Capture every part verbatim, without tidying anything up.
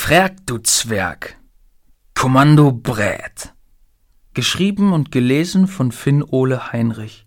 Frerk, du Zwerg. Kommando Brät. Geschrieben und gelesen von Finn Ole Heinrich.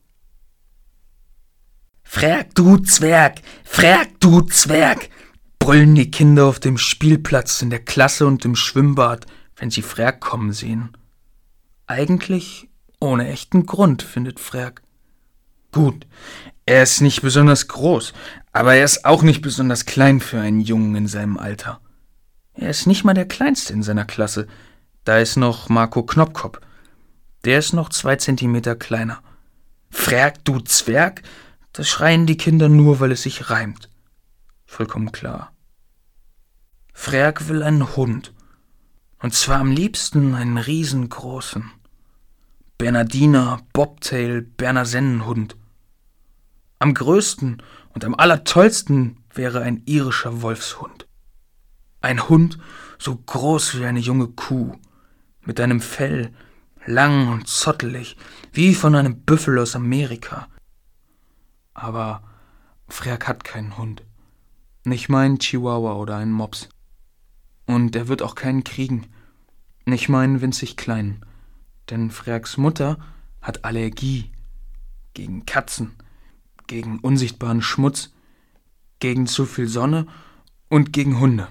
Frerk, du Zwerg! Frerk, du Zwerg! Brüllen die Kinder auf dem Spielplatz, in der Klasse und im Schwimmbad, wenn sie Frerk kommen sehen. Eigentlich ohne echten Grund, findet Frerk. Gut, er ist nicht besonders groß, aber er ist auch nicht besonders klein für einen Jungen in seinem Alter. Er ist nicht mal der Kleinste in seiner Klasse. Da ist noch Marco Knopkop. Der ist noch zwei Zentimeter kleiner. Frerk, du Zwerg? Das schreien die Kinder nur, weil es sich reimt. Vollkommen klar. Frerk will einen Hund. Und zwar am liebsten einen riesengroßen. Bernardiner, Bobtail, Berner Sennenhund. Am größten und am allertollsten wäre ein irischer Wolfshund. Ein Hund so groß wie eine junge Kuh, mit einem Fell, lang und zottelig, wie von einem Büffel aus Amerika. Aber Frerk hat keinen Hund. Nicht mal einen Chihuahua oder einen Mops. Und er wird auch keinen kriegen. Nicht mal einen winzig kleinen. Denn Frerks Mutter hat Allergie. Gegen Katzen, gegen unsichtbaren Schmutz, gegen zu viel Sonne und gegen Hunde.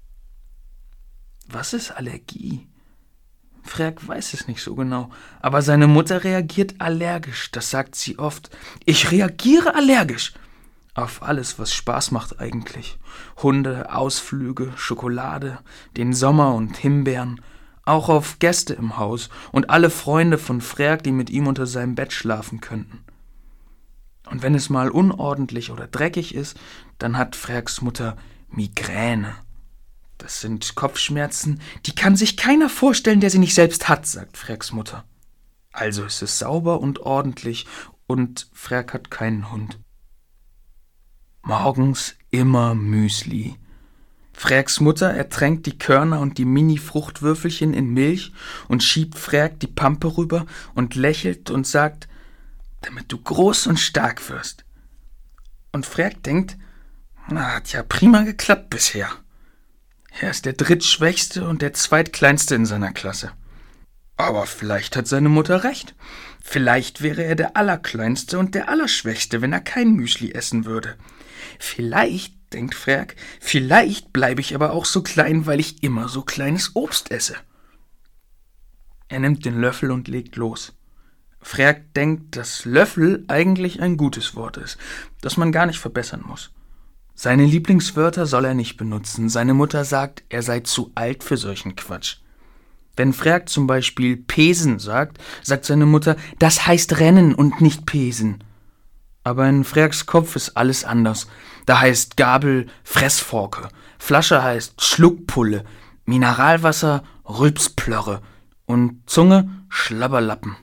Was ist Allergie? Frerk weiß es nicht so genau, aber seine Mutter reagiert allergisch, das sagt sie oft. Ich reagiere allergisch auf alles, was Spaß macht eigentlich. Hunde, Ausflüge, Schokolade, den Sommer und Himbeeren, auch auf Gäste im Haus und alle Freunde von Frerk, die mit ihm unter seinem Bett schlafen könnten. Und wenn es mal unordentlich oder dreckig ist, dann hat Frerks Mutter Migräne. Das sind Kopfschmerzen, die kann sich keiner vorstellen, der sie nicht selbst hat, sagt Frerks Mutter. Also ist es sauber und ordentlich und Frerk hat keinen Hund. Morgens immer Müsli. Frerks Mutter ertränkt die Körner und die Mini-Fruchtwürfelchen in Milch und schiebt Frerk die Pampe rüber und lächelt und sagt, damit du groß und stark wirst. Und Frerk denkt, na, hat ja prima geklappt bisher. Er ist der drittschwächste und der zweitkleinste in seiner Klasse. Aber vielleicht hat seine Mutter recht. Vielleicht wäre er der Allerkleinste und der Allerschwächste, wenn er kein Müsli essen würde. Vielleicht, denkt Frerk, vielleicht bleibe ich aber auch so klein, weil ich immer so kleines Obst esse. Er nimmt den Löffel und legt los. Frerk denkt, dass Löffel eigentlich ein gutes Wort ist, das man gar nicht verbessern muss. Seine Lieblingswörter soll er nicht benutzen. Seine Mutter sagt, er sei zu alt für solchen Quatsch. Wenn Frerk zum Beispiel Pesen sagt, sagt seine Mutter, das heißt Rennen und nicht Pesen. Aber in Frerks Kopf ist alles anders. Da heißt Gabel Fressforke, Flasche heißt Schluckpulle, Mineralwasser Rülpsplörre und Zunge Schlabberlappen.